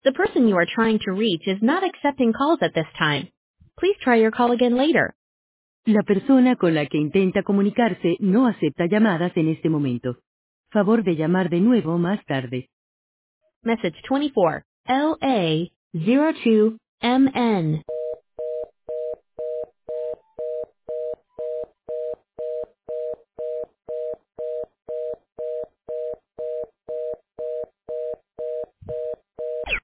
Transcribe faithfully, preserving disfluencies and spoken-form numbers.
The person you are trying to reach is not accepting calls at this time. Please try your call again later. La persona con la que intenta comunicarse no acepta llamadas en este momento. Favor de llamar de nuevo más tarde. Message twenty-four, L A zero two M N.